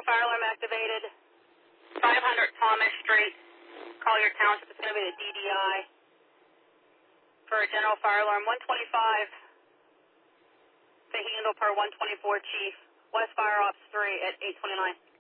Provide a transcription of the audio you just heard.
fire alarm activated. 500 Thomas Street, Collier Township. It's going to be the DDI for a general fire alarm. 125 to handle per 124, Chief. West Fire Ops 3 at 829.